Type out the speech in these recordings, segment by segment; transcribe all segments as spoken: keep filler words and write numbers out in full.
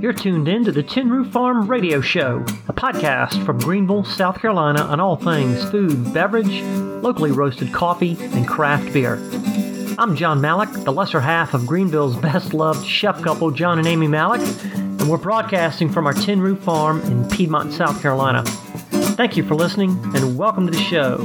You're tuned in to the Tin Roof Farm Radio Show, a podcast from Greenville, South Carolina on all things food, beverage, locally roasted coffee, and craft beer. I'm John Malik, the lesser half of Greenville's best-loved chef couple, John and Amy Malik, and we're broadcasting from our Tin Roof Farm in Piedmont, South Carolina. Thank you for listening, and welcome to the show.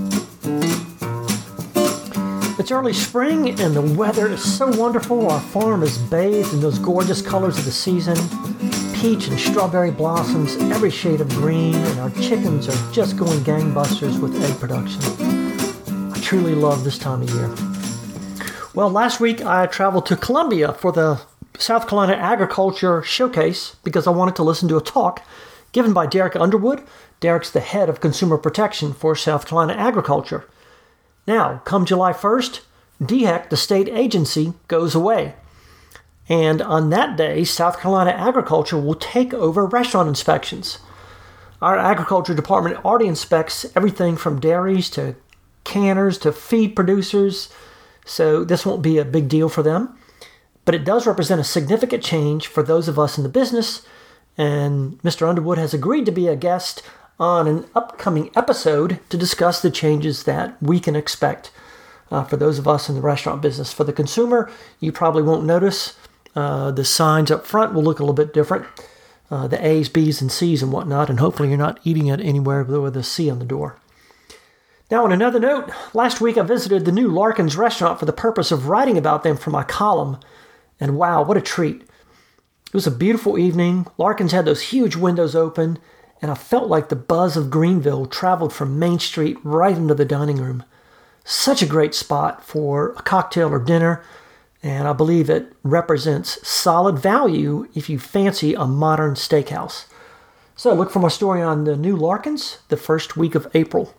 It's early spring, and the weather is so wonderful. Our farm is bathed in those gorgeous colors of the season. Peach and strawberry blossoms, every shade of green, and our chickens are just going gangbusters with egg production. I truly love this time of year. Well, last week I traveled to Columbia for the South Carolina Agriculture Showcase because I wanted to listen to a talk given by Derek Underwood. Derek's the head of consumer protection for South Carolina Agriculture. Now, come July first, D H E C, the state agency, goes away. And on that day, South Carolina Agriculture will take over restaurant inspections. Our agriculture department already inspects everything from dairies to canners to feed producers, so this won't be a big deal for them. But it does represent a significant change for those of us in the business, and Mister Underwood has agreed to be a guest on an upcoming episode to discuss the changes that we can expect uh, for those of us in the restaurant business. For the consumer, you probably won't notice. Uh, the signs up front will look a little bit different. Uh, the A's, B's, and C's and whatnot, and hopefully you're not eating it anywhere with a C on the door. Now, on another note, last week I visited the new Larkins restaurant for the purpose of writing about them for my column, and wow, what a treat. It was a beautiful evening. Larkins had those huge windows open, and I felt like the buzz of Greenville traveled from Main Street right into the dining room. Such a great spot for a cocktail or dinner, and I believe it represents solid value if you fancy a modern steakhouse. So look for my story on the new Larkins the first week of April.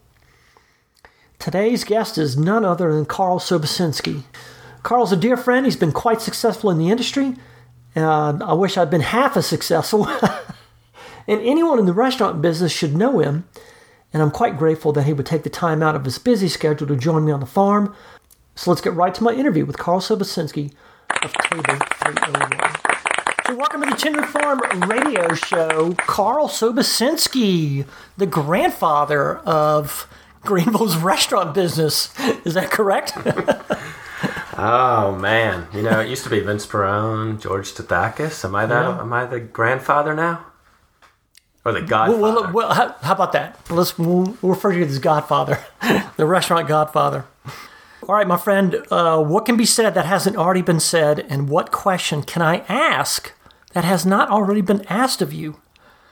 Today's guest is none other than Carl Sobocinski. Carl's a dear friend. He's been quite successful in the industry. Uh, I wish I'd been half as successful. And anyone in the restaurant business should know him, and I'm quite grateful that he would take the time out of his busy schedule to join me on the farm. So let's get right to my interview with Carl Sobocinski of Table three oh one. So welcome to the Tin Roof Farm Radio Show, Carl Sobocinski, the grandfather of Greenville's restaurant business. Is that correct? Oh man, you know, it used to be Vince Perrone, George Tathakis. Am I that? Yeah. Am I the grandfather now? Or the Godfather. Well, well, well how, how about that? Let's we'll, we'll refer to you as Godfather, the restaurant Godfather. All right, my friend, uh, what can be said that hasn't already been said, and what question can I ask that has not already been asked of you?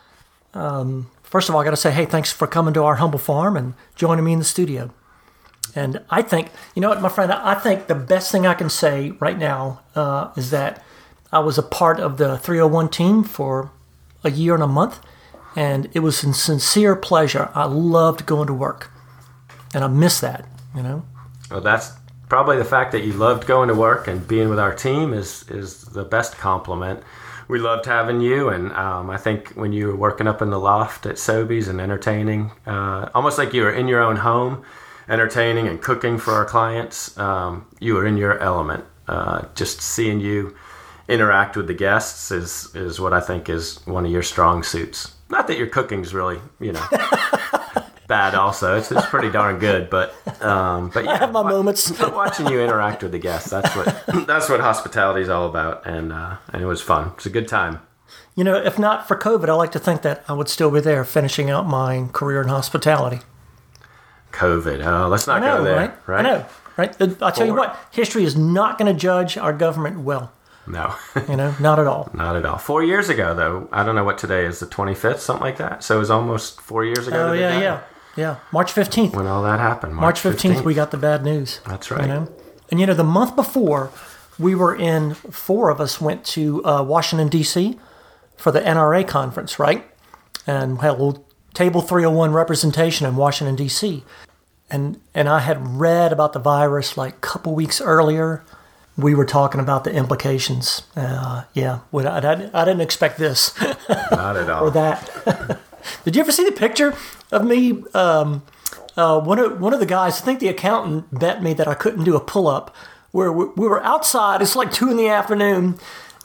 Um, first of all, I got to say, hey, thanks for coming to our humble farm and joining me in the studio. And I think, you know what, my friend, I think the best thing I can say right now uh, is that I was a part of the three oh one team for a year and a month. And it was a sincere pleasure. I loved going to work. And I miss that, you know? Well, that's probably the fact that you loved going to work and being with our team is, is the best compliment. We loved having you. And um, I think when you were working up in the loft at Sobeys and entertaining, uh, almost like you were in your own home, entertaining and cooking for our clients, um, you were in your element. Uh, just seeing you interact with the guests is, is what I think is one of your strong suits. Not that your cooking's really, you know, bad also. It's, it's pretty darn good, but um, but yeah, I have my wa- moments. Watching you interact with the guests, that's what that's what hospitality is all about, and uh, and it was fun. It's a good time. You know, if not for COVID, I like to think that I would still be there finishing out my career in hospitality. COVID, oh, let's not know, go there, right? right? I know, right? I'll tell you what, history is not going to judge our government well. No. You know, not at all. Not at all. Four years ago, though, I don't know what today is, the twenty-fifth, something like that. So it was almost four years ago. Oh, yeah, yeah. Yeah, March fifteenth. When all that happened. March fifteenth, we got the bad news. That's right. You know? And, you know, the month before, we were in, four of us went to uh, Washington, D C for the N R A conference, right? And we had a little Table three oh one representation in Washington, D C And, and I had read about the virus like a couple weeks earlier. We were talking about the implications. Uh, yeah, I, I, I didn't expect this. Not at all. Or that. Did you ever see the picture of me? Um, uh, one of one of the guys, I think the accountant bet me that I couldn't do a pull-up. Where we, we were outside. It's like two in the afternoon,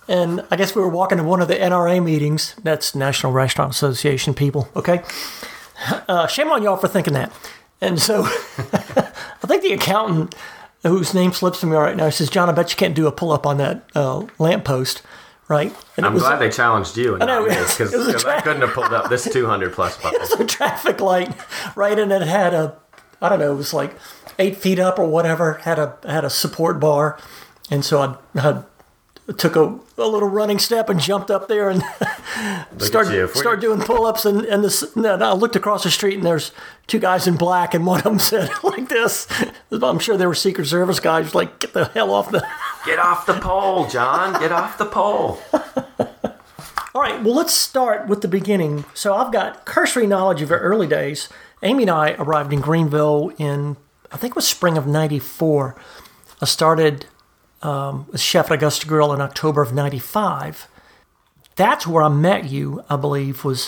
And I guess we were walking to one of the N R A meetings. That's National Restaurant Association people, okay? Uh, shame on y'all for thinking that. And so I think the accountant, whose name slips me right now, says, John, I bet you can't do a pull-up on that uh, lamppost, right? And I'm was, glad they challenged you and I know, not me, because tra- I couldn't have pulled up this two hundred plus button. It was a traffic light, right? And it had a, I don't know, it was like eight feet up or whatever, had a had a support bar. And so I, I took a, a little running step and jumped up there and started start doing pull-ups. And, and, this, and I looked across the street and there's two guys in black, and one of them said like this. I'm sure they were Secret Service guys, like, get the hell off the... Get off the pole, John. Get off the pole. All right, well, let's start with the beginning. So I've got cursory knowledge of your early days. Amy and I arrived in Greenville in, I think it was spring of ninety-four. I started um, as chef at Augusta Grill in October of ninety-five. That's where I met you, I believe, was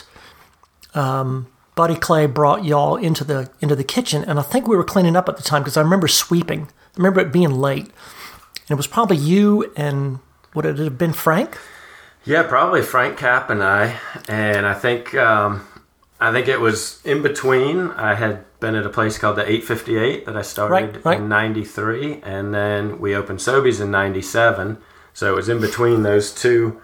um, Buddy Clay brought y'all into the into the kitchen, and I think we were cleaning up at the time because I remember sweeping. I remember it being late. And it was probably you and, would it have been Frank? Yeah, probably Frank Cap and I. And I think um, I think it was in between. I had been at a place called the eight fifty-eight that I started right, right. in ninety-three. And then we opened Sobeys in ninety-seven. So it was in between those two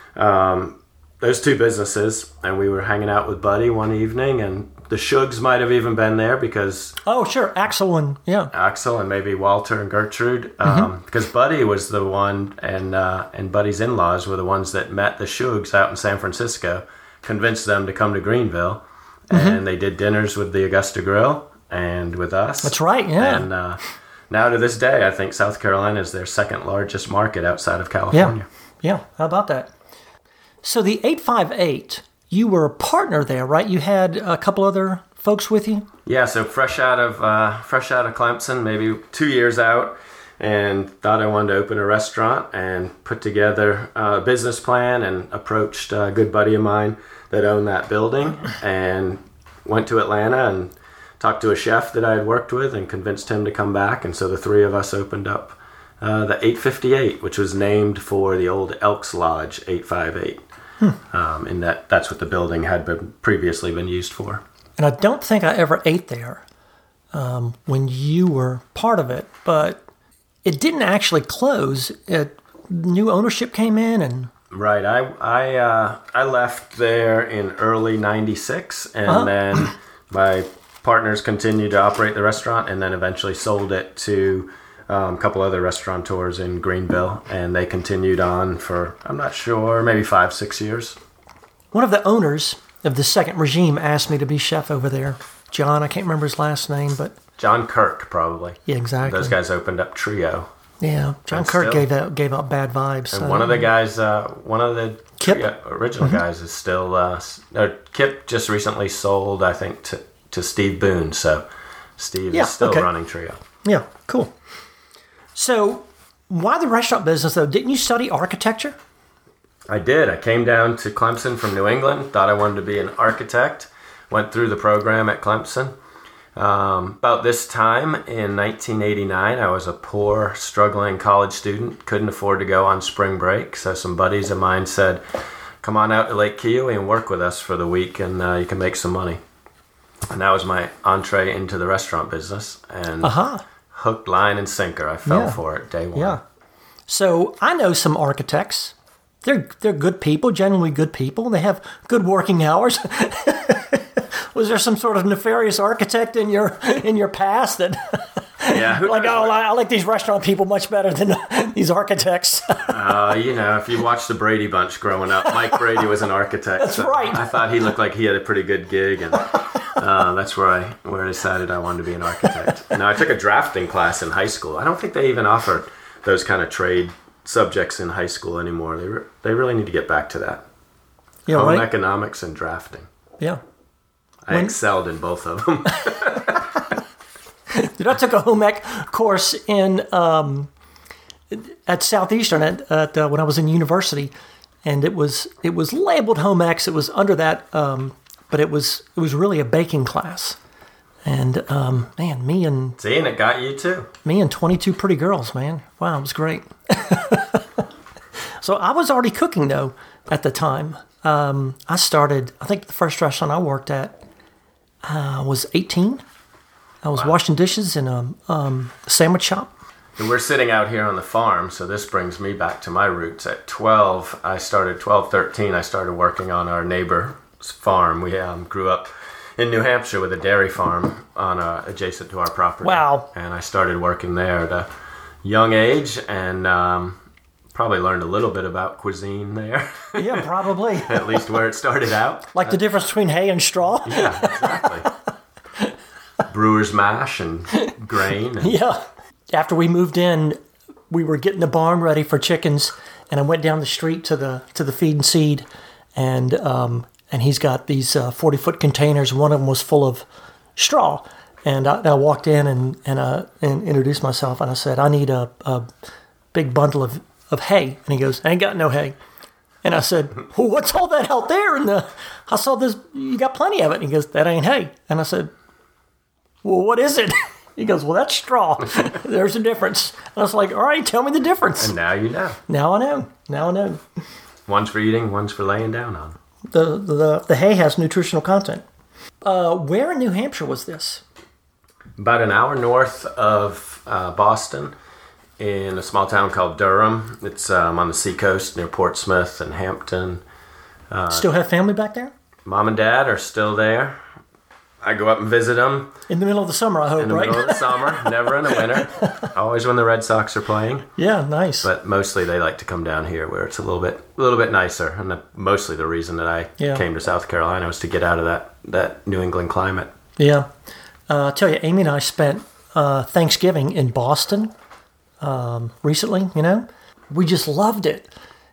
um, those two businesses. And we were hanging out with Buddy one evening. And the Shugs might have even been there because... Oh, sure. Axel and... Yeah. Axel and maybe Walter and Gertrude. Um, mm-hmm. Because Buddy was the one, and uh, and Buddy's in-laws were the ones that met the Shugs out in San Francisco, convinced them to come to Greenville. Mm-hmm. And they did dinners with the Augusta Grill and with us. That's right, yeah. And uh, now to this day, I think South Carolina is their second largest market outside of California. Yeah, yeah. How about that? So the eight five eight... You were a partner there, right? You had a couple other folks with you? Yeah, so fresh out of uh, fresh out of Clemson, maybe two years out, and thought I wanted to open a restaurant and put together a business plan and approached a good buddy of mine that owned that building and went to Atlanta and talked to a chef that I had worked with and convinced him to come back. And so the three of us opened up uh, the eight fifty-eight, which was named for the old Elks Lodge eight five eight. Hmm. Um, and that, that's what the building had been previously been used for. And I don't think I ever ate there um, when you were part of it, but it didn't actually close. It, new ownership came in, and right. I I uh, I left there in early ninety-six, and uh-huh. then my partners continued to operate the restaurant, and then eventually sold it to Um, a couple other restaurateurs in Greenville, and they continued on for, I'm not sure, maybe five, six years. One of the owners of the second regime asked me to be chef over there. John, I can't remember his last name, but... John Kirk, probably. Yeah, exactly. Those guys opened up Trio. Yeah, John and Kirk still, gave out gave out bad vibes. And so. one of the guys, uh, one of the Kip? Trio, original mm-hmm. guys is still... Uh, no, Kip just recently sold, I think, to, to Steve Boone, so Steve yeah, is still okay. running Trio. Yeah, cool. So, why the restaurant business, though? Didn't you study architecture? I did. I came down to Clemson from New England, thought I wanted to be an architect, went through the program at Clemson. Um, about this time in nineteen eighty-nine, I was a poor, struggling college student, couldn't afford to go on spring break, so some buddies of mine said, come on out to Lake Keowee and work with us for the week, and uh, you can make some money. And that was my entree into the restaurant business, and uh-huh. hook, line, and sinker. I fell yeah. for it day one. Yeah. So I know some architects. They're they're good people, generally good people. They have good working hours. Was there some sort of nefarious architect in your in your past that? Yeah, who like oh, I, I like these restaurant people much better than these architects. uh, you know, if you watched the Brady Bunch growing up, Mike Brady was an architect. That's so right. I thought he looked like he had a pretty good gig, and uh, that's where I where I decided I wanted to be an architect. Now, I took a drafting class in high school. I don't think they even offer those kind of trade subjects in high school anymore. They re- they really need to get back to that. Yeah, Home right? economics and drafting. Yeah. I when, excelled in both of them. Dude, I took a home ec course in um, at Southeastern at, at uh, when I was in university, and it was it was labeled home ecs. It was under that, um, but it was it was really a baking class. And um, man, me and see, and it got you too. Me and twenty-two pretty girls, man. Wow, it was great. So I was already cooking, though, at the time. Um, I started, I think the first restaurant I worked at uh, was eighteen. I was wow. washing dishes in a um, sandwich shop. And we're sitting out here on the farm, so this brings me back to my roots. At twelve, I started, twelve, thirteen, I started working on our neighbor's farm. We um, grew up in New Hampshire with a dairy farm on uh, adjacent to our property. Wow. And I started working there at a young age and um, probably learned a little bit about cuisine there. Yeah, probably. At least where it started out. Like the difference between hay and straw? Yeah, exactly. Brewer's mash and grain. And yeah. After we moved in, we were getting the barn ready for chickens, and I went down the street to the to the feed and seed, and um, and he's got these uh, forty-foot containers. One of them was full of straw, and I, and I walked in and and, uh, and introduced myself, and I said, I need a, a big bundle of, of hay. And he goes, I ain't got no hay. And I said, well, what's all that out there? And the, I saw this, you got plenty of it. And he goes, that ain't hay. And I said, well, what is it? He goes, well, that's straw. There's a difference. And I was like, all right, tell me the difference. And now you know. Now I know. Now I know. One's for eating, one's for laying down on. The the, the hay has nutritional content. Uh, where in New Hampshire was this? About an hour north of uh, Boston, in a small town called Durham. It's um, on the seacoast near Portsmouth and Hampton. Uh, Still have family back there? Mom and Dad are still there. I go up and visit them. In the middle of the summer, I hope, right? In the right? middle of the summer, never in the winter. Always when the Red Sox are playing. Yeah, nice. But mostly they like to come down here where it's a little bit a little bit nicer. And the, mostly the reason that I yeah. came to South Carolina was to get out of that, that New England climate. Yeah. Uh, I'll tell you, Amy and I spent uh, Thanksgiving in Boston um, recently, you know. We just loved it.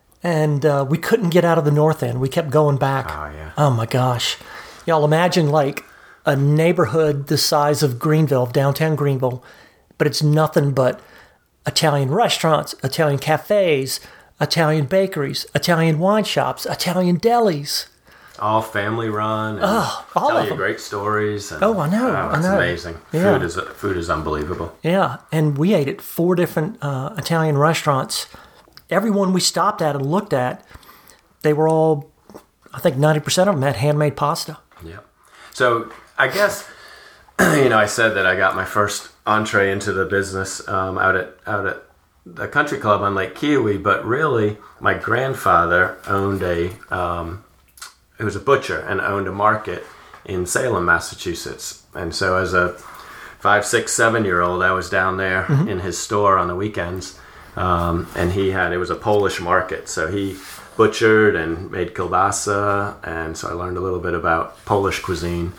And uh, we couldn't get out of the north end. We kept going back. Oh, yeah. Oh, my gosh. Y'all imagine, like, a neighborhood the size of Greenville, of downtown Greenville, but it's nothing but Italian restaurants, Italian cafes, Italian bakeries, Italian wine shops, Italian delis. All family run. And oh, all tell of you them. Great stories. And, oh, I know. Oh, I it's know. amazing. Yeah. Food is food is unbelievable. Yeah, and we ate at four different uh, Italian restaurants. Every one we stopped at and looked at, they were all, I think ninety percent of them had handmade pasta. Yeah. So I guess, you know, I said that I got my first entree into the business um, out at out at the country club on Lake Kiowee, but really my grandfather owned a, um, he was a butcher and owned a market in Salem, Massachusetts. And so as a five, six, seven-year-old, I was down there mm-hmm. in his store on the weekends, um, and he had, it was a Polish market, so he butchered and made kielbasa, and so I learned a little bit about Polish cuisine.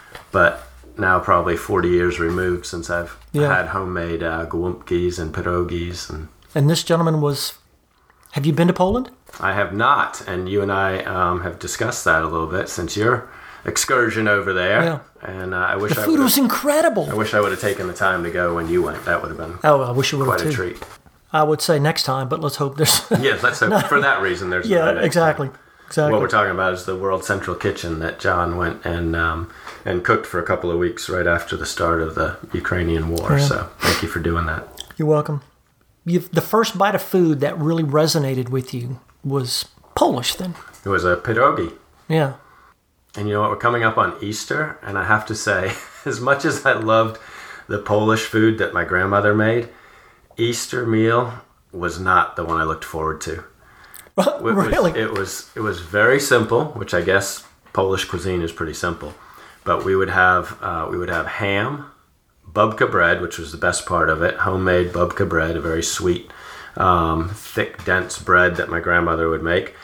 But now probably forty years removed since I've yeah. had homemade uh, gołąbkis and pierogis. And, and this gentleman was, have you been to Poland? I have not, and you and I um, have discussed that a little bit since your excursion over there. Yeah. And uh, I wish the I food was incredible. I wish I would have taken the time to go when you went. That would have been oh, I wish you would have quite too. a treat. I would say next time, but let's hope there's... yeah, let's hope. No. For that reason, there's yeah, no exactly. Time. Exactly. What we're talking about is the World Central Kitchen that John went and um, and cooked for a couple of weeks right after the start of the Ukrainian war. Yeah. So thank you for doing that. You're welcome. You've, the first bite of food that really resonated with you was Polish then. It was a pierogi. Yeah. And you know what? We're coming up on Easter, and I have to say, as much as I loved the Polish food that my grandmother made, Easter meal was not the one I looked forward to. It really? Was, it was it was very simple, which I guess Polish cuisine is pretty simple. But we would have uh, we would have ham, babka bread, which was the best part of it, homemade babka bread, a very sweet, um, thick, dense bread that my grandmother would make.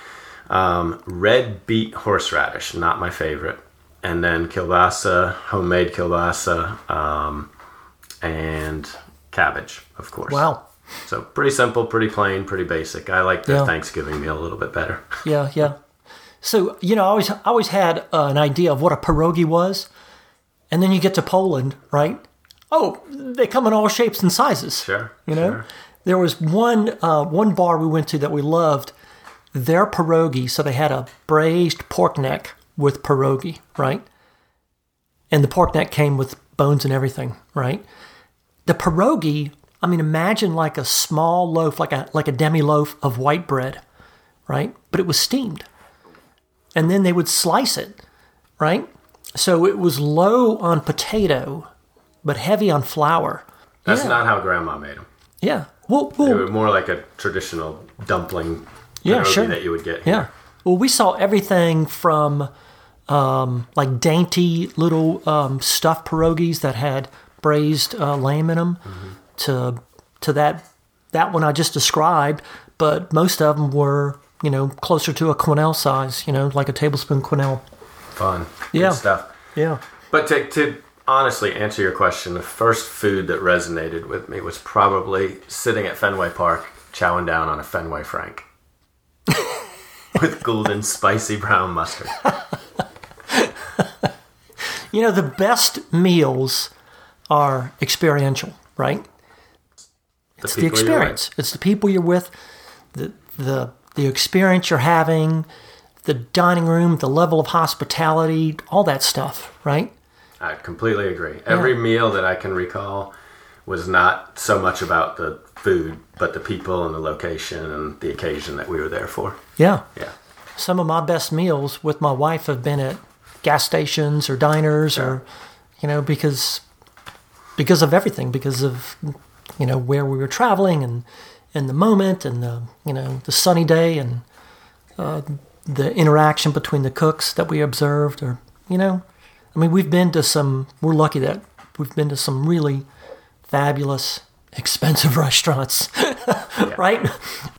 Um, red beet horseradish, not my favorite, and then kielbasa, homemade kielbasa, um, and cabbage, of course. Wow. So pretty simple, pretty plain, pretty basic. I like the yeah. Thanksgiving meal a little bit better. yeah, yeah. So, you know, I always, I always had uh, an idea of what a pierogi was. And then you get to Poland, right? Oh, they come in all shapes and sizes. Sure, You know? Sure. There was one uh, one bar we went to that we loved. Their pierogi, so they had a braised pork neck with pierogi, right? And the pork neck came with bones and everything, right? The pierogi... I mean, imagine like a small loaf, like a like a demi loaf of white bread, right? But it was steamed. And then they would slice it, right? So it was low on potato, but heavy on flour. That's yeah. not how Grandma made them. Yeah. Well, well, They were more like a traditional dumpling Yeah, pierogi sure. that you would get here. Yeah. Well, we saw everything from um, like dainty little um, stuffed pierogies that had braised uh, lamb in them mm-hmm. to to that that one I just described. But most of them were, you know, closer to a quenelle size, you know, like a tablespoon quenelle. Fun. Yeah. Good stuff. Yeah. But to, to honestly answer your question, the first food that resonated with me was probably sitting at Fenway Park, chowing down on a Fenway Frank. With golden, spicy brown mustard. You know, the best meals are experiential, right? The It's the people you're experience. It's the people you're with, the the the experience you're having, the dining room, the level of hospitality, all that stuff, right? I completely agree. Every Yeah. meal that I can recall was not so much about the food, but the people and the location and the occasion that we were there for. Yeah. Yeah. Some of my best meals with my wife have been at gas stations or diners Yeah. or, you know, because because of everything, because of, you know, where we were traveling and, and the moment and the, you know, the sunny day and uh, the interaction between the cooks that we observed or, you know, I mean, we've been to some, we're lucky that we've been to some really fabulous, expensive restaurants, right?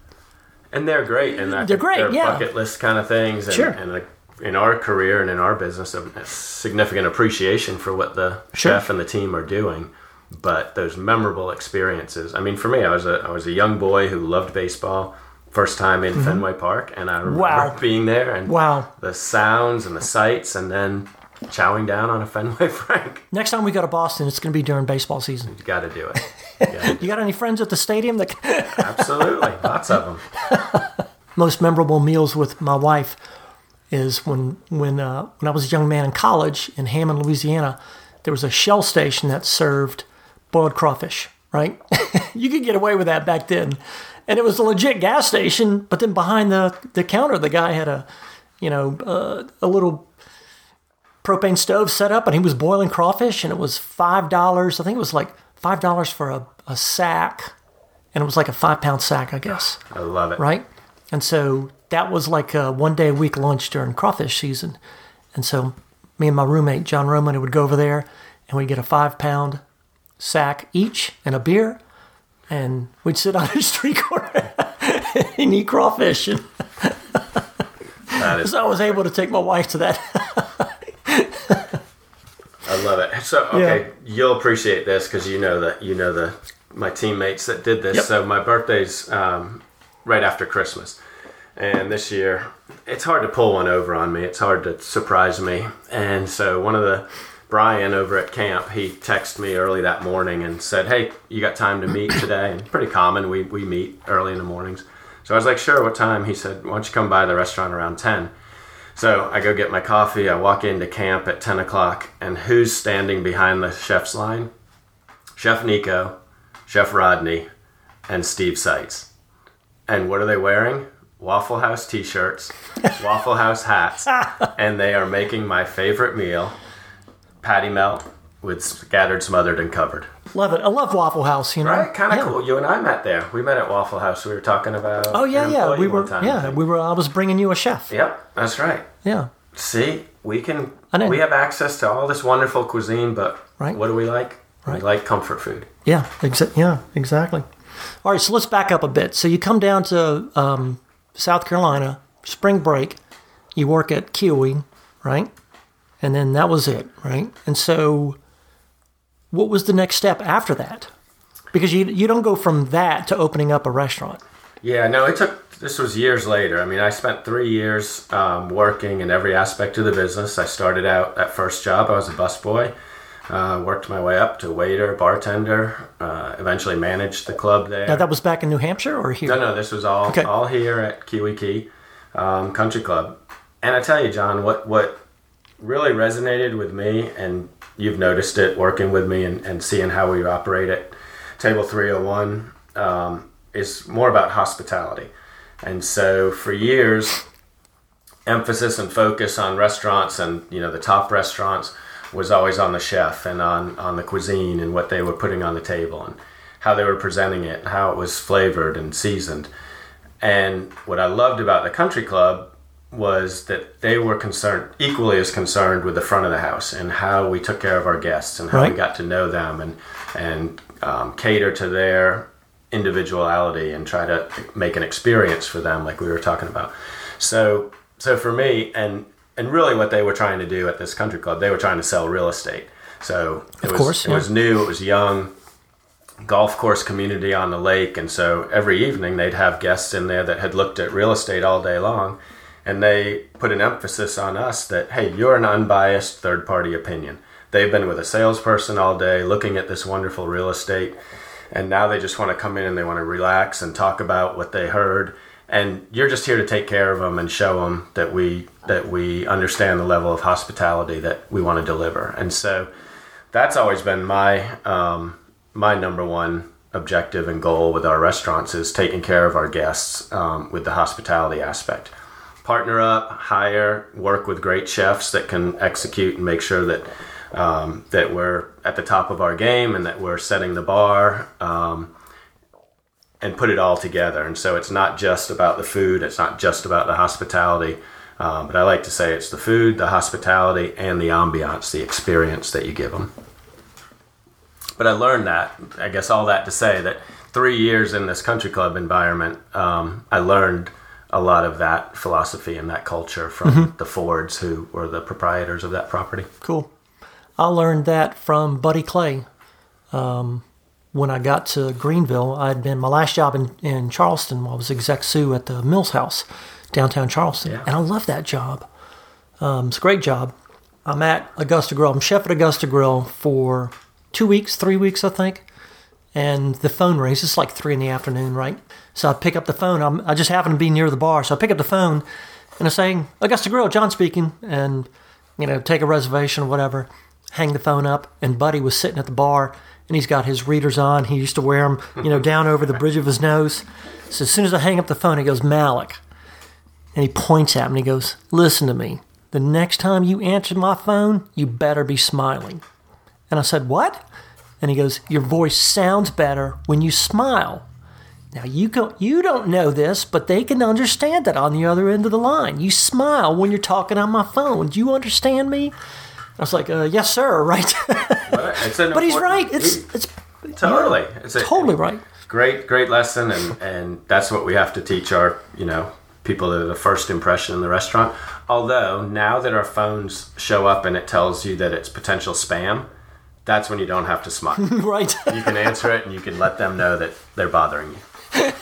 And they're great. And I They're think great, they're yeah. bucket list kind of things. And, Sure. and like in our career and in our business, a significant appreciation for what the Sure. chef and the team are doing. But those memorable experiences. I mean, for me, I was a I was a young boy who loved baseball. First time in Fenway Park, and I remember Wow. being there and Wow. the sounds and the sights, and then chowing down on a Fenway Frank. Next time we go to Boston, it's going to be during baseball season. You got to do it. You gotta do You got any friends at the stadium that it. Absolutely, lots of them. most memorable meals with my wife is when when uh, when I was a young man in college in Hammond, Louisiana, there was a Shell station that served boiled crawfish, right? You could get away with that back then. And it was a legit gas station, but then behind the, the counter, the guy had a, you know, uh, a little propane stove set up and he was boiling crawfish and it was five dollars. I think it was like five dollars for a, a sack. And it was like a five pound sack, I guess. I love it. Right? And so that was like a one day a week lunch during crawfish season. And so me and my roommate, John Roman, would go over there and we'd get a five pound sack each and a beer. And we'd sit on a street corner and eat crawfish. And That is, so I was able to take my wife to that. I love it. So okay, you'll appreciate this because you know that you know the my teammates that did this. Yep. So my birthday's um, right after Christmas, and this year it's hard to pull one over on me. It's hard to surprise me, and so one of the Brian over at camp, he texted me early that morning and said, "Hey, you got time to meet today?" And pretty common, we we meet early in the mornings. So I was like, "Sure, what time?" He said, "Why don't you come by the restaurant around ten?" So I go get my coffee, I walk into camp at ten o'clock, and who's standing behind the chef's line? Chef Nico, Chef Rodney, and Steve Seitz. And what are they wearing? Waffle House t-shirts, Waffle House hats, and they are making my favorite meal, patty melt with scattered, smothered, and covered. Love it. I love Waffle House, you know. Right? Kind of Yeah. cool. You and I met there. We met at Waffle House. We were talking about Oh yeah, an yeah. employee We were one time, I yeah, think. we were I was bringing you a chef. Yep, that's right. Yeah. See, we can. I know. We have access to all this wonderful cuisine, but Right. what do we like? Right. We like comfort food. Yeah, exa- yeah, exactly. All right, so let's back up a bit. So you come down to um, South Carolina, spring break, you work at Kiwi, right? And then that was it, right? And so what was the next step after that? Because you you don't go from that to opening up a restaurant. Yeah, no, it took. This was years later. I mean, I spent three years um, working in every aspect of the business. I started out at first job. I was a busboy. Uh, worked my way up to waiter, bartender. Uh, eventually managed the club there. Now that was back in New Hampshire or here? No, no, this was all Okay. all here at Kiwi Key um, Country Club. And I tell you, John, what what really resonated with me, and you've noticed it working with me and, and seeing how we operate at Table three oh one, um, is more about hospitality. And so for years, emphasis and focus on restaurants and, you know, the top restaurants was always on the chef and on, on the cuisine and what they were putting on the table and how they were presenting it, how it was flavored and seasoned. And what I loved about the country club was that they were concerned, equally as concerned with the front of the house and how we took care of our guests and how right. we got to know them and and um, cater to their individuality and try to make an experience for them, like we were talking about. So, so for me, and and really, what they were trying to do at this country club, they were trying to sell real estate. So it of was course, yeah. it was new, it was young. Golf course community on the lake, and so every evening they'd have guests in there that had looked at real estate all day long. And they put an emphasis on us that, hey, you're an unbiased third-party opinion. They've been with a salesperson all day looking at this wonderful real estate, and now they just want to come in and they want to relax and talk about what they heard. And you're just here to take care of them and show them that we that we understand the level of hospitality that we want to deliver. And so that's always been my um, my number one objective and goal with our restaurants, is taking care of our guests um, with the hospitality aspect. Partner up, hire, work with great chefs that can execute and make sure that um, that we're at the top of our game and that we're setting the bar, um, and put it all together. And so it's not just about the food, it's not just about the hospitality, um, but I like to say it's the food, the hospitality, and the ambiance, the experience that you give them. But I learned that, I guess all that to say that three years in this country club environment, um, I learned a lot of that philosophy and that culture from mm-hmm. the Fords, who were the proprietors of that property. Cool. I learned that from Buddy Clay. Um, when I got to Greenville, I'd been my last job in, in Charleston. I was exec sous at the Mills House, downtown Charleston, yeah. and I love that job. Um, it's a great job. I'm at Augusta Grill. I'm chef at Augusta Grill for two weeks, three weeks, I think. And the phone rings. It's like three in the afternoon, right? So I pick up the phone. I'm, I just happen to be near the bar. So I pick up the phone and I'm saying, Augusta Grill, John speaking. And, you know, take a reservation or whatever. Hang the phone up. And Buddy was sitting at the bar and he's got his readers on. He used to wear them, you know, down over the bridge of his nose. So as soon as I hang up the phone, he goes, Malik. And he points at me and he goes, listen to me. The next time you answer my phone, you better be smiling. And I said, what? And he goes, your voice sounds better when you smile. Now, you go, you don't know this, but they can understand that on the other end of the line. You smile when you're talking on my phone. Do you understand me? I was like, uh, yes, sir, right? Well, it's an but he's right. It's it's Totally. It's a, totally right. Great, great lesson, and, and that's what we have to teach our, you know, people that are the first impression in the restaurant. Although, now that our phones show up and it tells you that it's potential spam, that's when you don't have to smile. Right. You can answer it and you can let them know that they're bothering you.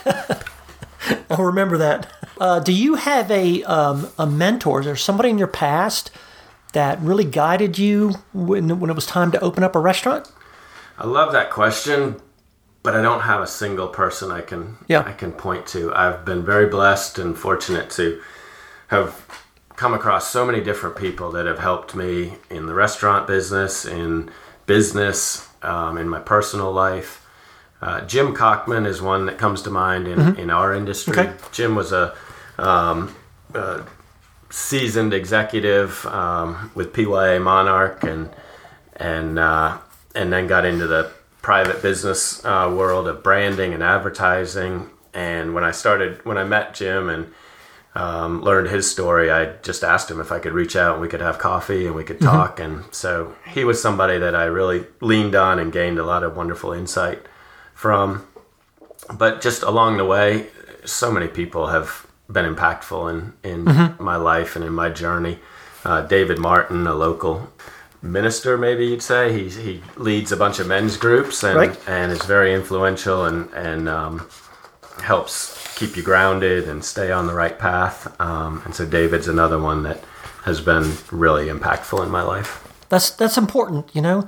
I'll remember that. Uh, do you have a um, a mentor or somebody in your past that really guided you when when it was time to open up a restaurant? I love that question, but I don't have a single person I can yeah. I can point to. I've been very blessed and fortunate to have come across so many different people that have helped me in the restaurant business, in business, um, in my personal life. Uh, Jim Cockman is one that comes to mind in, mm-hmm. in our industry. Okay. Jim was a, um, a seasoned executive um, with P Y A Monarch, and and uh, and then got into the private business uh, world of branding and advertising. And when I started, when I met Jim and Um, learned his story, I just asked him if I could reach out and we could have coffee and we could talk. Mm-hmm. And so he was somebody that I really leaned on and gained a lot of wonderful insight from. But just along the way, so many people have been impactful in, in mm-hmm. my life and in my journey. Uh, David Martin, a local minister, maybe you'd say, he, he leads a bunch of men's groups and, right. and is very influential and, and um, helps keep you grounded and stay on the right path. Um, and so David's another one that has been really impactful in my life. That's that's important, you know.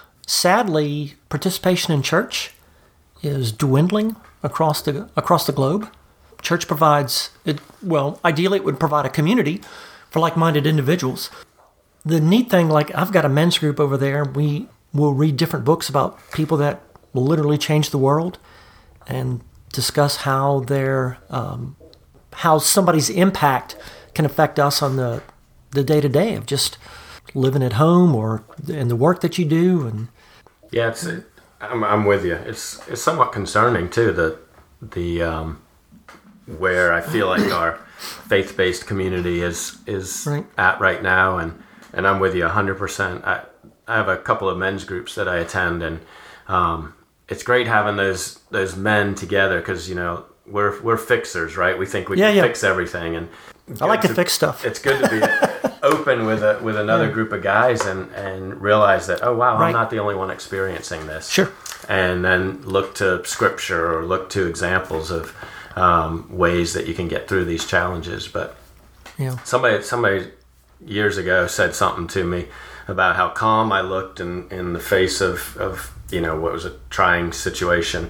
Sadly, participation in church is dwindling across the across the globe. Church provides it well, ideally it would provide a community for like-minded individuals. The neat thing, like I've got a men's group over there, we will read different books about people that will literally change the world and discuss how their um, how somebody's impact can affect us on the the day to day of just living at home or in the work that you do. And yeah, it's I'm, I'm with you. It's it's somewhat concerning too, the the um, where I feel like our faith-based community is is right. at right now, and and I'm with you one hundred percent. I I have a couple of men's groups that I attend, and um, it's great having those those men together because, you know, we're we're fixers, right? We think we yeah, can yeah. fix everything, and I like to, to fix stuff. It's good to be open with a with another yeah. group of guys and and realize that, oh wow, right. I'm not the only one experiencing this. Sure. And then look to scripture or look to examples of um, ways that you can get through these challenges. But yeah. somebody somebody years ago said something to me about how calm I looked in, in the face of, of, you know, what was a trying situation.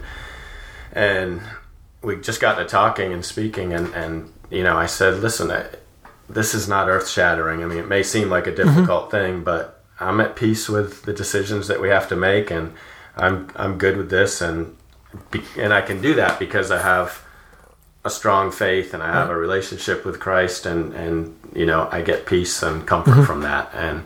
And we just got to talking and speaking, and, and you know, I said, listen, I, this is not earth-shattering. I mean, it may seem like a difficult mm-hmm. thing, but I'm at peace with the decisions that we have to make, and I'm I'm good with this, and be, and I can do that because I have a strong faith, and I have right. a relationship with Christ, and, and you know, I get peace and comfort mm-hmm. from that. And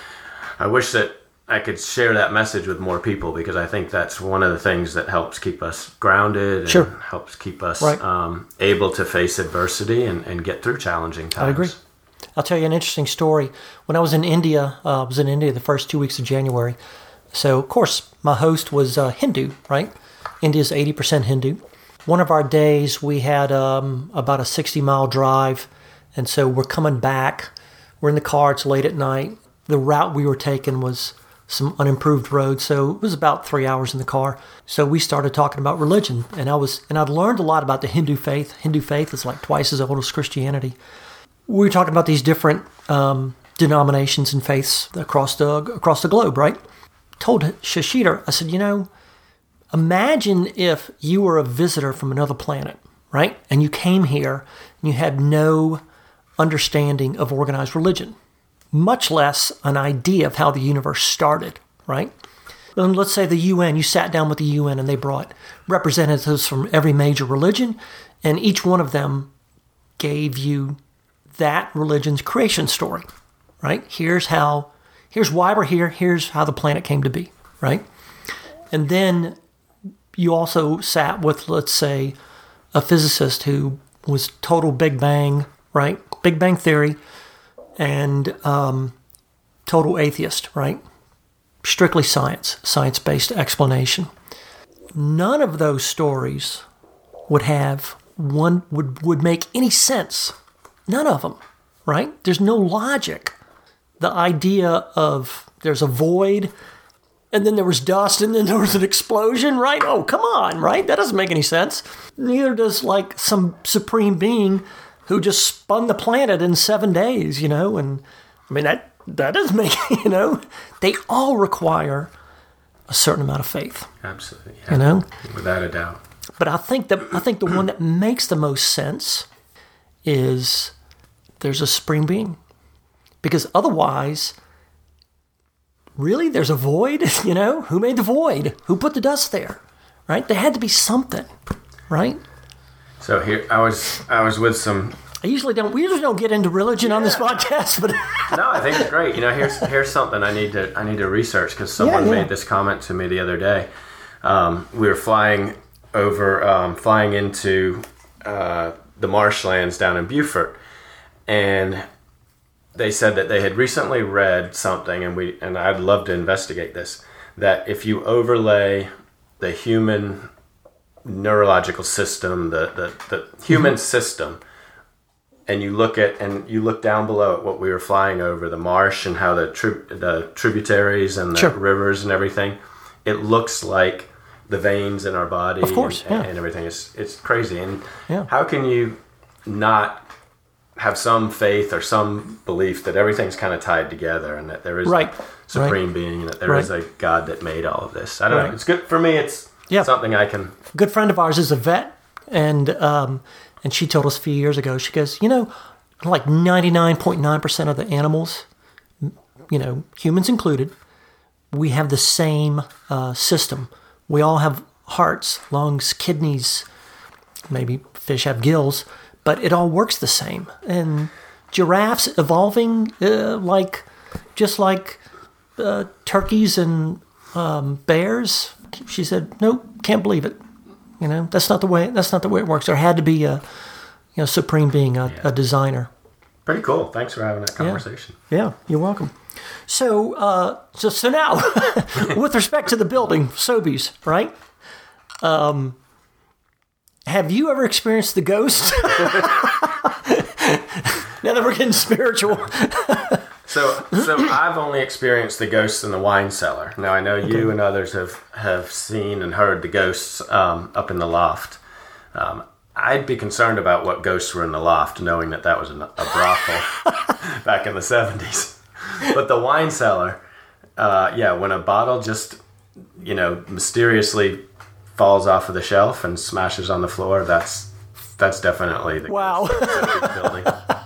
I wish that I could share that message with more people, because I think that's one of the things that helps keep us grounded and sure. helps keep us right. um, able to face adversity and, and get through challenging times. I agree. I'll tell you an interesting story. When I was in India, uh, I was in India the first two weeks of January. So, of course, my host was uh, Hindu, right? India's eighty percent Hindu. One of our days, we had um, about a sixty-mile drive, and so we're coming back. We're in the car. It's late at night. The route we were taking was some unimproved road, so it was about three hours in the car. So we started talking about religion, and I was, and I'd learned a lot about the Hindu faith. Hindu faith is like twice as old as Christianity. We were talking about these different um, denominations and faiths across the across the globe, right? Told Shashidhar, I said, you know, imagine if you were a visitor from another planet, right? And you came here and you had no understanding of organized religion, much less an idea of how the universe started, right? And let's say the U N, you sat down with the U N and they brought representatives from every major religion, and each one of them gave you that religion's creation story, right? Here's how, here's why we're here, here's how the planet came to be, right? And then you also sat with, let's say, a physicist who was total Big Bang, right? Big Bang Theory, and um, total atheist, right? Strictly science, science-based explanation. None of those stories would have one, would, would make any sense. None of them, right? There's no logic. The idea of there's a void, and then there was dust, and then there was an explosion, right? Oh, come on, right? That doesn't make any sense. Neither does, like, some supreme being who just spun the planet in seven days, you know? And, I mean, that, that doesn't make, you know? They all require a certain amount of faith. Absolutely. Yeah. You know? Without a doubt. But I think that I think the one that makes the most sense is there's a supreme being. Because otherwise, really, there's a void, you know? Who made the void? Who put the dust there? Right? There had to be something, right? So here, I was I was with some... I usually don't, we usually don't get into religion yeah. on this podcast, but... No, I think it's great. You know, here's here's something I need to I need to research, because someone yeah, yeah. made this comment to me the other day. Um, we were flying over, um, flying into uh, the marshlands down in Beaufort, and they said that they had recently read something, and we and I'd love to investigate this, that if you overlay the human neurological system, the the, the human mm-hmm. system, and you look at and you look down below at what we were flying over, the marsh and how the tri- the tributaries and the sure. rivers and everything, it looks like the veins in our body, of course, and, yeah. and everything. It's it's crazy. And yeah. how can you not have some faith or some belief that everything's kind of tied together, and that there is right. a supreme right. being, and that there right. is a God that made all of this? I don't right. know. It's good for me. It's yeah. something I can. A good friend of ours is a vet, and um, and she told us a few years ago. She goes, you know, like ninety-nine point nine percent of the animals, you know, humans included, we have the same uh, system. We all have hearts, lungs, kidneys. Maybe fish have gills. but it all works the same. And giraffes evolving uh, like just like uh, turkeys and um, bears. She said, "Nope, can't believe it. You know, that's not the way. That's not the way it works. There had to be a, you know, supreme being, a, Yeah. a designer." Pretty cool. Thanks for having that conversation. Yeah, yeah, you're welcome. So, uh, so, so now, with respect to the building, Sobeys, right? Um, have you ever experienced the ghost? Now that we're getting spiritual. So, so I've only experienced the ghosts in the wine cellar. Now I know you and others have, have seen and heard the ghosts um, up in the loft. Um, I'd be concerned about what ghosts were in the loft, knowing that that was an, a brothel back in the seventies. But the wine cellar, uh, yeah, when a bottle just, you know, mysteriously falls off of the shelf and smashes on the floor, that's that's definitely the Wow. ghost of the building.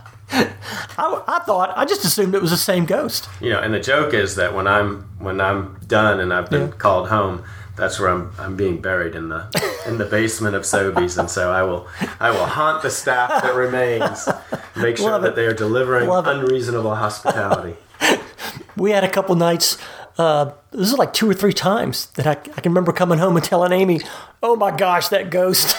I, I thought, I just assumed it was the same ghost. You know, and the joke is that when I'm when I'm done and I've been Yeah. called home, that's where I'm I'm being buried in the in the basement of Sobeys, and so I will I will haunt the staff that remains, make sure Love that it. they are delivering Love it. unreasonable hospitality. We had a couple nights, uh, this is like two or three times that I, I can remember coming home and telling Amy, "Oh my gosh, that ghost."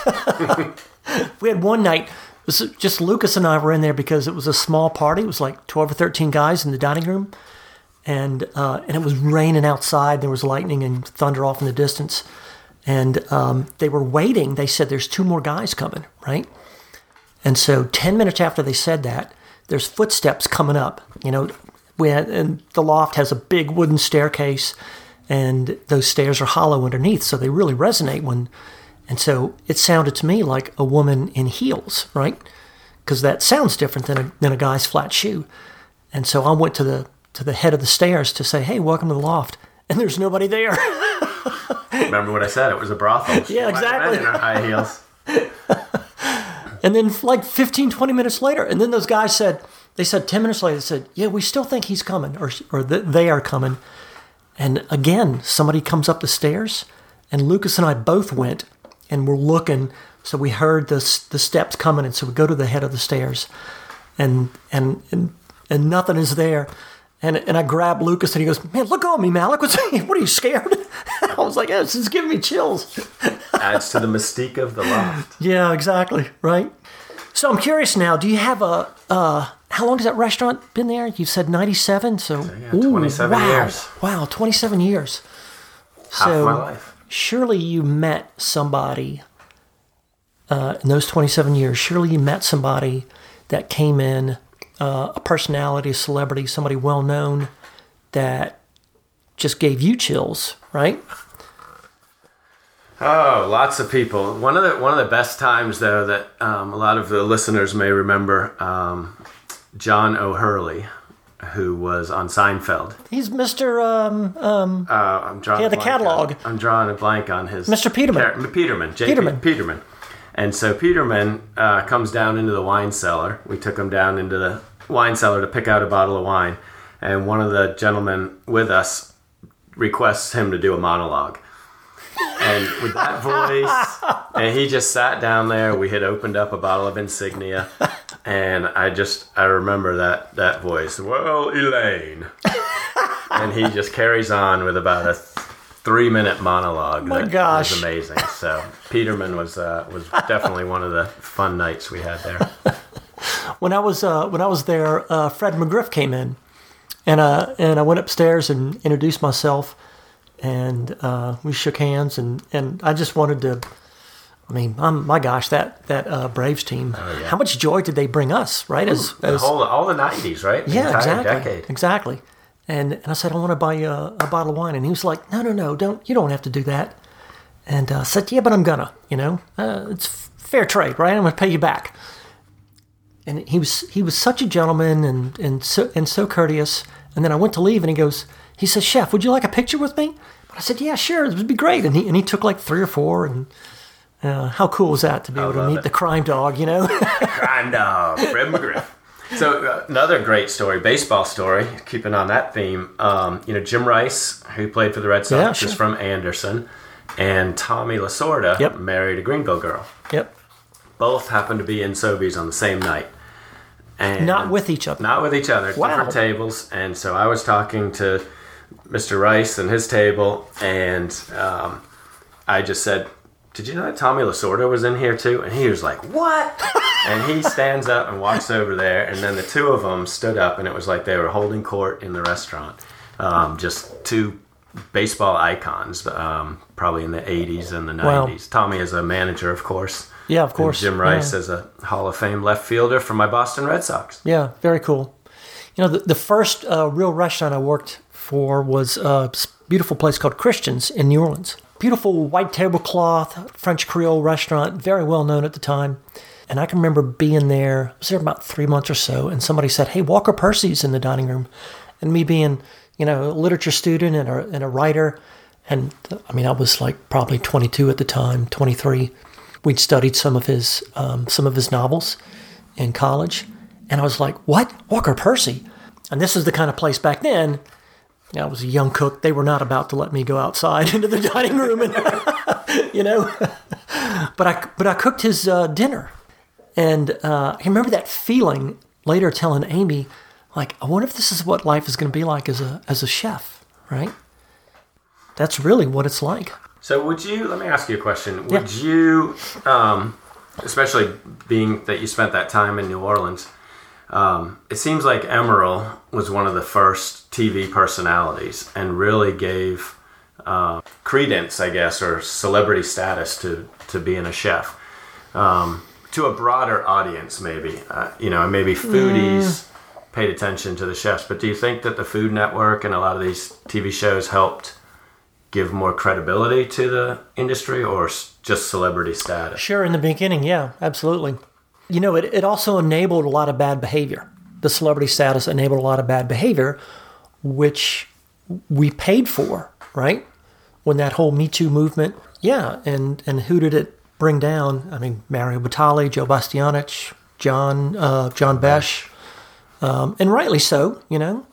We had one night, it was just Lucas and I were in there because it was a small party. It was like twelve or thirteen guys in the dining room. And uh, and it was raining outside. There was lightning and thunder off in the distance. And um, they were waiting. They said, "There's two more guys coming," right? And so ten minutes after they said that, there's footsteps coming up. You know, we had, and the loft has a big wooden staircase, and those stairs are hollow underneath, so they really resonate when. And so it sounded to me like a woman in heels, right? Because that sounds different than a, than a guy's flat shoe. And so I went to the to the head of the stairs to say, "Hey, welcome to the loft," and there's nobody there. Remember what I said? It was a brothel. She Yeah, might have exactly. been in her high heels. And then like fifteen, twenty minutes later, and then those guys said, they said ten minutes later, they said, "Yeah, we still think he's coming," or or th- they are coming. And again, somebody comes up the stairs, and Lucas and I both went, and we're looking. So we heard the the steps coming, and so we go to the head of the stairs, and and and, and nothing is there. And and I grab Lucas, and he goes, "Man, look on me, Malik. What's, what are you scared?" I was like, "Yeah, this is giving me chills." Adds to the mystique of the loft. Yeah, exactly. Right. So I'm curious now. Do you have a? Uh, how long has that restaurant been there? You said ninety-seven. So, So, yeah, twenty-seven wow. years. Wow, twenty-seven years. Half so my life. surely you met somebody uh, in those twenty-seven years. Surely you met somebody that came in, uh, a personality, a celebrity, somebody well known that just gave you chills, right? Oh, lots of people. One of the one of the best times, though, that um, a lot of the listeners may remember, um, John O'Hurley, who was on Seinfeld. He's Mister Um, um, Uh, I'm drawing Yeah, a the blank catalog. On, I'm drawing a blank on his Mister Peterman. char- Peterman. J P. Peterman. Peterman. And so Peterman uh, comes down into the wine cellar. We took him down into the wine cellar to pick out a bottle of wine, and one of the gentlemen with us requests him to do a monologue. And with that voice, and he just sat down there. We had opened up a bottle of Insignia, and I just I remember that that voice. "Well, Elaine," and he just carries on with about a three minute monologue. My that gosh. was amazing. So Peterman was uh, was definitely one of the fun nights we had there. when I was uh, when I was there, uh, Fred McGriff came in, and uh, and I went upstairs and introduced myself, and uh, we shook hands, and, and I just wanted to. I mean, um, my gosh, that that uh, Braves team! yeah. How much joy did they bring us? Right? As, The as whole all the nineties, right? The yeah, entire exactly, decade. exactly. And, and I said, "I want to buy you a, a bottle of wine," and he was like, "No, no, no, don't. You don't have to do that." And uh, I said, "Yeah, but I'm gonna. You know, uh, it's fair trade, right? I'm gonna pay you back." And he was he was such a gentleman and and so and so courteous. And then I went to leave, and he goes, he says, "Chef, would you like a picture with me?" I said, "Yeah, sure, it would be great." And he and he took like three or four. And uh, how cool was that to be able to love meet it. the crime dog? You know. Crime dog, Fred McGriff. So uh, another great story, baseball story. Keeping on that theme, um, you know Jim Rice, who played for the Red Sox, Yeah, sure. is from Anderson, and Tommy Lasorda Yep. married a Greenville girl. Yep. both happened to be in Sobeys on the same night. And Not with each other. Not with each other. Wow. Different tables. And so I was talking to Mister Rice and his table, and um, I just said, did you know that Tommy Lasorda was in here too? And he was like, what? And he stands up and walks over there, and then the two of them stood up, and it was like they were holding court in the restaurant. Um, just two baseball icons, um, probably in the eighties and the nineties. Wow. Tommy is a manager, of course. Yeah, of course. And Jim Rice yeah. is a Hall of Fame left fielder for my Boston Red Sox. Yeah, very cool. You know, the, the first uh, real restaurant I worked for was a beautiful place called Christian's in New Orleans. Beautiful white tablecloth, French Creole restaurant, very well known at the time. And I can remember being there, I was there about three months or so, and somebody said, hey, Walker Percy's in the dining room. And me being, you know, a literature student and a, and a writer, and I mean, I was like probably twenty-two at the time, twenty-three. We'd studied some of his um, some of his novels in college. And I was like, what? Walker Percy? And this is the kind of place back then, you know, I was a young cook. They were not about to let me go outside into the dining room, and you know. but I but I cooked his uh, dinner, and uh, I remember that feeling. Later, telling Amy, like, I wonder if this is what life is going to be like as a as a chef, right? That's really what it's like. So, would you? Let me ask you a question. Would yeah. you, um, especially being that you spent that time in New Orleans? Um, it seems like Emeril was one of the first T V personalities and really gave uh, credence, I guess, or celebrity status to, to being a chef, um, to a broader audience, maybe. Uh, you know, maybe foodies mm. paid attention to the chefs. But do you think that the Food Network and a lot of these T V shows helped give more credibility to the industry, or just celebrity status? Sure, in the beginning, yeah, absolutely. You know, it, it also enabled a lot of bad behavior. The celebrity status enabled a lot of bad behavior, which we paid for, right? When that whole Me Too movement, yeah, and, and who did it bring down? I mean, Mario Batali, Joe Bastianich, John uh, John Besh, um, and rightly so, you know.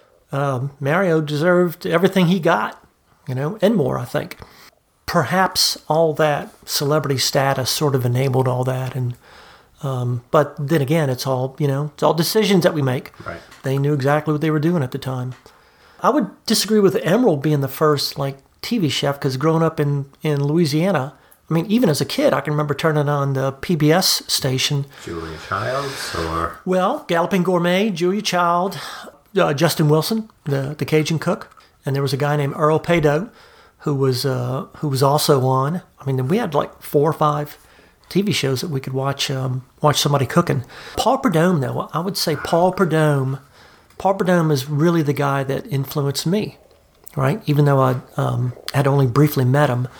Um, Mario deserved everything he got, you know, and more, I think. Perhaps all that celebrity status sort of enabled all that, and Um, but then again, it's all, you know, it's all decisions that we make. Right. They knew exactly what they were doing at the time. I would disagree with Emeril being the first, like, T V chef, because growing up in, in Louisiana, I mean, even as a kid, I can remember turning on the P B S station. Julia Childs, or? Well, Galloping Gourmet, Julia Child, uh, Justin Wilson, the, the Cajun cook. And there was a guy named Earl Pado who was, uh, who was also on. I mean, we had like four or five T V shows that we could watch um, watch somebody cooking. Paul Prudhomme, though, I would say Paul Prudhomme. Paul Prudhomme is really the guy that influenced me, right? Even though I um, had only briefly met him.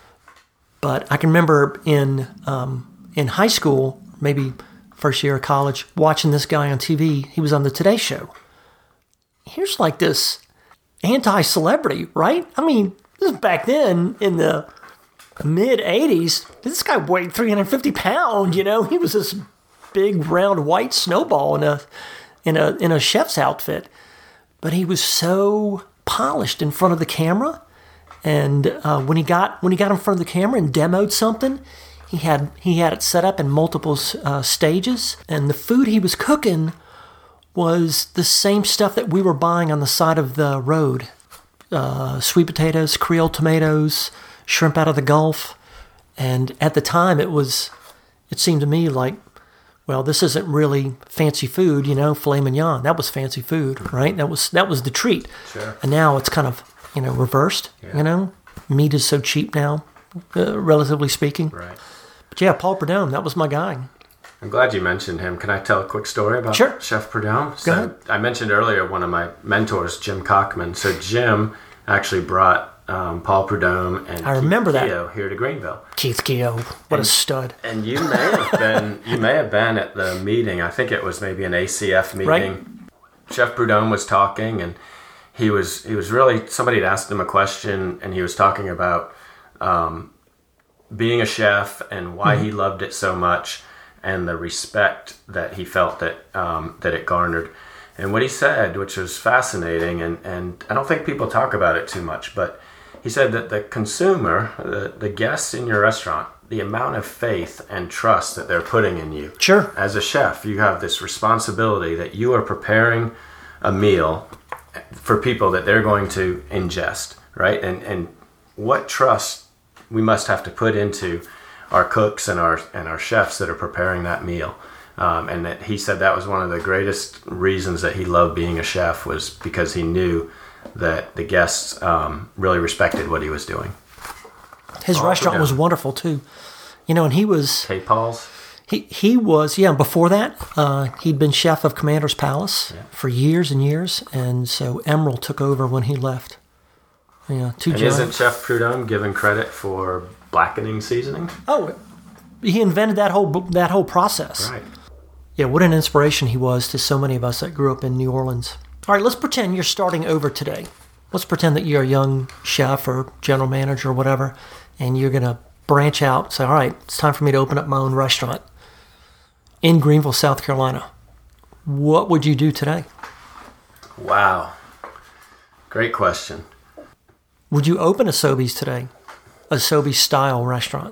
But I can remember in um, in high school, maybe first year of college, watching this guy on T V. He was on the Today Show. Here's like this anti-celebrity, right? I mean, this is back then in the mid-eighties. This guy weighed three hundred fifty pounds, you know. He was this big, round, white snowball in a in a in a chef's outfit. But he was so polished in front of the camera. And uh, when he got when he got in front of the camera and demoed something, he had he had it set up in multiple uh, stages. And the food he was cooking was the same stuff that we were buying on the side of the road. Uh, sweet potatoes, Creole tomatoes, shrimp out of the Gulf. And at the time, it was, it seemed to me like, well, this isn't really fancy food, you know, filet mignon. That was fancy food, right? That was that was the treat. Sure. And now it's kind of, you know, reversed, yeah. you know. Meat is so cheap now, uh, relatively speaking. Right. But yeah, Paul Prudhomme, that was my guy. I'm glad you mentioned him. Can I tell a quick story about sure. Chef Prudhomme? Go so ahead. I mentioned earlier one of my mentors, Jim Cockman. So Jim actually brought um, Paul Prudhomme and I remember Keith that. Keogh here to Greenville. Keith Keogh, what and, a stud! And you may have been you may have been at the meeting. I think it was maybe an A C F meeting. Right. Chef Prudhomme was talking, and he was he was really somebody had asked him a question, and he was talking about um, being a chef and why mm-hmm. he loved it so much, and the respect that he felt that um, that it garnered. And what he said, which was fascinating, and, and I don't think people talk about it too much, but he said that the consumer, the, the guests in your restaurant, the amount of faith and trust that they're putting in you. Sure. As a chef, you have this responsibility that you are preparing a meal for people that they're going to ingest, right? And and what trust we must have to put into our cooks and our and our chefs that are preparing that meal. Um, and that he said that was one of the greatest reasons that he loved being a chef, was because he knew that the guests um, really respected what he was doing. His Oh, restaurant yeah. was wonderful too. You know, and he was K. Paul's. he he was yeah. Before that, uh, he'd been chef of Commander's Palace Yeah. for years and years, and so Emerald took over when he left. Yeah, two And giants. isn't Chef Prudhomme given credit for blackening seasoning? Oh, he invented that whole that whole process. Right. Yeah, what an inspiration he was to so many of us that grew up in New Orleans. All right, let's pretend you're starting over today. Let's pretend that you're a young chef or general manager or whatever, and you're going to branch out and say, all right, it's time for me to open up my own restaurant in Greenville, South Carolina. What would you do today? Wow. Great question. Would you open a Sobeys today? A Sobeys-style restaurant?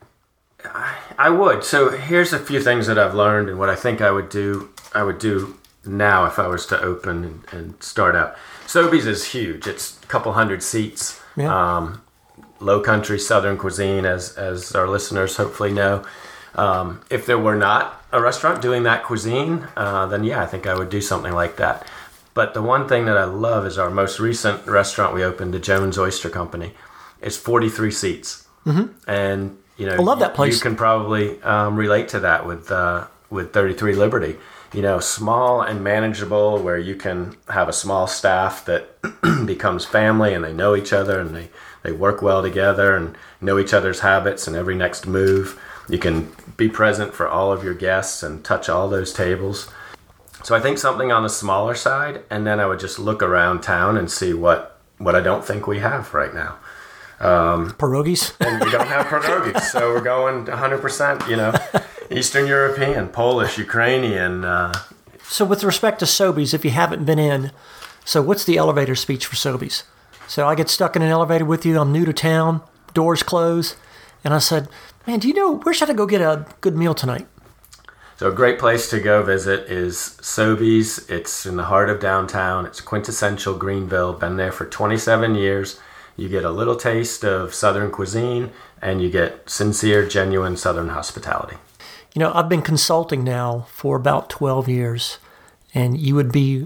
I would. So here's a few things that I've learned and what I think I would do. I would do now if I was to open and, and start out. Sobeys is huge. It's a couple hundred seats. Yeah. Um, low country Southern cuisine, as as our listeners hopefully know. Um, if there were not a restaurant doing that cuisine, uh, then yeah, I think I would do something like that. But the one thing that I love is our most recent restaurant we opened, the Jones Oyster Company. It's forty-three seats, mm-hmm. and you know, I love that place. You can probably um, relate to that with uh, with thirty-three Liberty. You know, small and manageable, where you can have a small staff that becomes family, and they know each other, and they, they work well together, and know each other's habits and every next move. You can be present for all of your guests and touch all those tables. So I think something on the smaller side, and then I would just look around town and see what, what I don't think we have right now. Pierogies? And we don't have pierogies, so we're going one hundred percent, you know, Eastern European, Polish, Ukrainian. Uh, So with respect to Sobeys, if you haven't been in, so what's the elevator speech for Sobeys? So I get stuck in an elevator with you. I'm new to town. Doors close. And I said, man, do you know, where should I go get a good meal tonight? So a great place to go visit is Sobeys. It's in the heart of downtown. It's quintessential Greenville. Been there for twenty-seven years. You get a little taste of Southern cuisine, and you get sincere, genuine Southern hospitality. You know, I've been consulting now for about twelve years, and you would be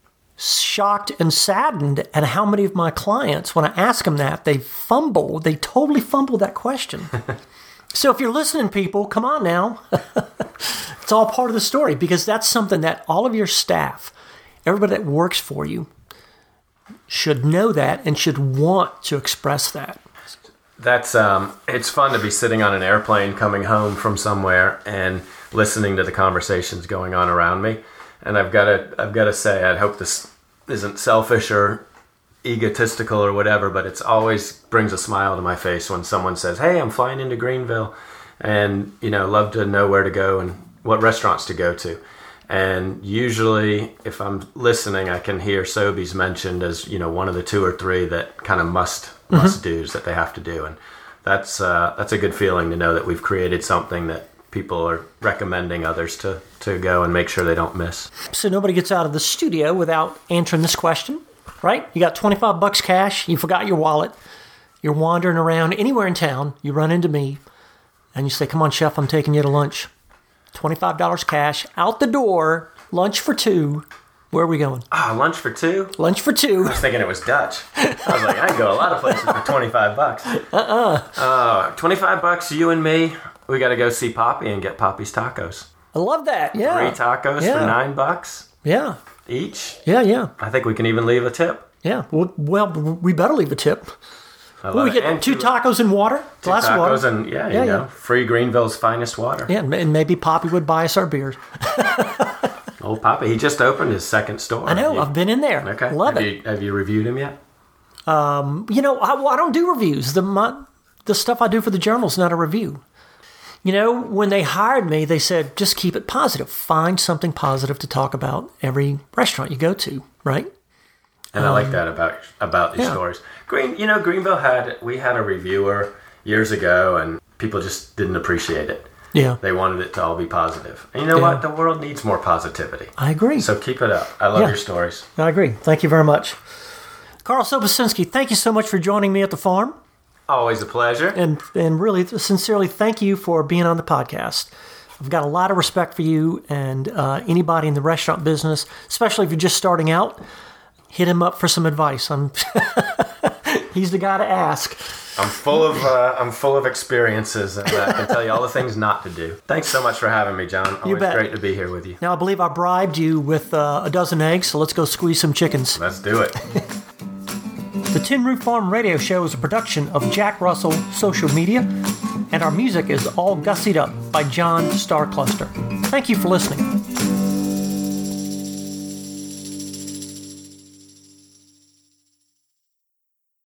shocked and saddened at how many of my clients, when I ask them that, they fumble. They totally fumble that question. So if you're listening, people, come on now. It's all part of the story, because that's something that all of your staff, everybody that works for you, should know that and should want to express that. That's um, it's fun to be sitting on an airplane coming home from somewhere and listening to the conversations going on around me. And I've got to I've got to say, I hope this isn't selfish or egotistical or whatever, but it's always brings a smile to my face when someone says, "Hey, I'm flying into Greenville, and you know, love to know where to go and what restaurants to go to." And usually, if I'm listening, I can hear Sobeys mentioned as, you know, one of the two or three that kind of must must mm-hmm. do's that they have to do, and that's uh, that's a good feeling to know that we've created something that people are recommending others to to go and make sure they don't miss. So nobody gets out of the studio without answering this question, right? You got twenty-five bucks cash. You forgot your wallet. You're wandering around anywhere in town. You run into me, and you say, "Come on, chef, I'm taking you to lunch." twenty-five dollars cash, out the door, lunch for two. Where are we going? Ah, oh, lunch for two? Lunch for two. I was thinking it was Dutch. I was like, I can go a lot of places for twenty-five bucks. Uh-uh. Uh, twenty-five bucks, you and me, we got to go see Poppy and get Poppy's tacos. I love that, yeah. Three tacos yeah. for nine bucks? Yeah. Each? Yeah, yeah. I think we can even leave a tip. Yeah, well, well we better leave a tip. Well, we get and two tacos and water, two glass tacos of water. and, yeah, you yeah, know, yeah. free Greenville's finest water. Yeah, and maybe Poppy would buy us our beers. Old Poppy, he just opened his second store. I know, you, I've been in there. Okay. Love have it. You, have you reviewed him yet? Um, you know, I, I don't do reviews. The my, the stuff I do for the journal is not a review. You know, when they hired me, they said, just keep it positive. Find something positive to talk about every restaurant you go to, right? And I like that about about these yeah. stories. Green, you know, Greenville had we had a reviewer years ago, and people just didn't appreciate it. Yeah. They wanted it to all be positive. And you know Yeah. what? The world needs more positivity. I agree. So keep it up. I love Yeah. your stories. I agree. Thank you very much. Carl Sobocinski, thank you so much for joining me at the farm. Always a pleasure. And and really, sincerely, thank you for being on the podcast. I've got a lot of respect for you and uh, anybody in the restaurant business, especially if you're just starting out. Hit him up for some advice. I'm he's the guy to ask. I'm full of uh, I'm full of experiences, and I can tell you all the things not to do. Thanks so much for having me, John. Always bet. great to be here with you. Now, I believe I bribed you with uh, a dozen eggs, so let's go squeeze some chickens. Let's do it. The Tin Roof Farm Radio Show is a production of Jack Russell Social Media, and our music is all gussied up by John Starcluster. Thank you for listening.